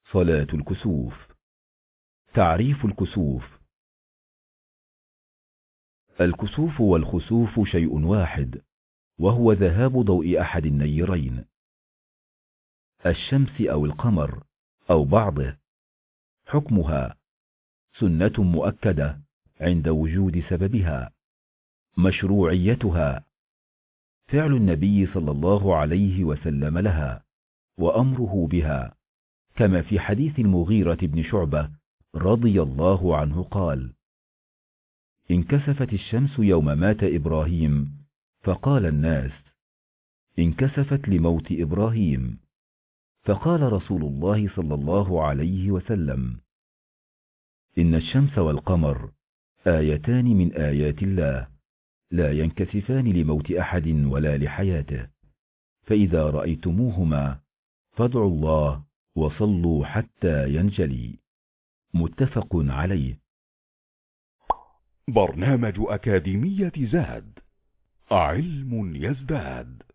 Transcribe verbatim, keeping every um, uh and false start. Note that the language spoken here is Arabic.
صلاة الكسوف. تعريف الكسوف: الكسوف والخسوف شيء واحد، وهو ذهاب ضوء أحد النيرين، الشمس أو القمر أو بعضه. حكمها: سنة مؤكدة عند وجود سببها. مشروعيتها: فعل النبي صلى الله عليه وسلم لها، وأمره بها، كما في حديث المغيرة بن شعبة رضي الله عنه قال: انكسفت الشمس يوم مات إبراهيم، فقال الناس: انكسفت لموت إبراهيم. فقال رسول الله صلى الله عليه وسلم: إن الشمس والقمر آيتان من آيات الله، لا ينكسفان لموت أحد ولا لحياته، فإذا رأيتموهما فادعوا الله وصلوا حتى ينجلي. متفق عليه. برنامج أكاديمية زاد، علم يزداد.